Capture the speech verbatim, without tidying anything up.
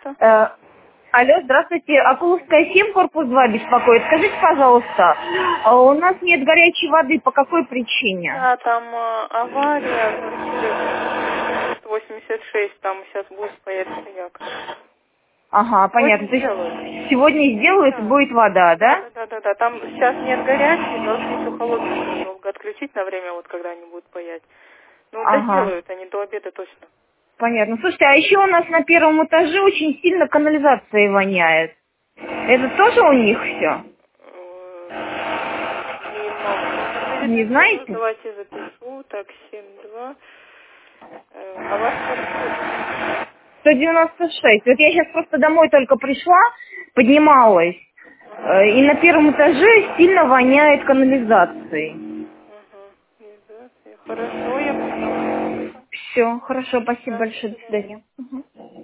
пожалуйста. Э, алло, здравствуйте. Акуловская семь, корпус два беспокоит. Скажите, пожалуйста, а у нас нет горячей воды. По какой причине? Да, там э, авария в квартире сто восемьдесят шесть, там сейчас будет стоять стояк. Ага, понятно. Сегодня То сделают. есть сегодня сделают, и Да. будет вода, Да, да? да, да, да, да. Там сейчас нет горячей, должны еще холодную ненадолго отключить на время, вот когда они будут паять. Ну, Ага, доделают они до обеда точно. понятно. Слушайте, а еще у нас на первом этаже очень сильно канализацией воняет. Это тоже у них все? Э, Не могу определить Не на секунду, знаете? давайте запишу. Так, семь два. Э, А ваш код какой? сто девяносто шесть. Вот я сейчас просто домой только пришла, поднималась, Ага, э, и на первом этаже сильно воняет канализацией. ага. Изоляция. Хорошо, я поняла. Все, хорошо, спасибо Да, до большое, до свидания. свидания. Мгм.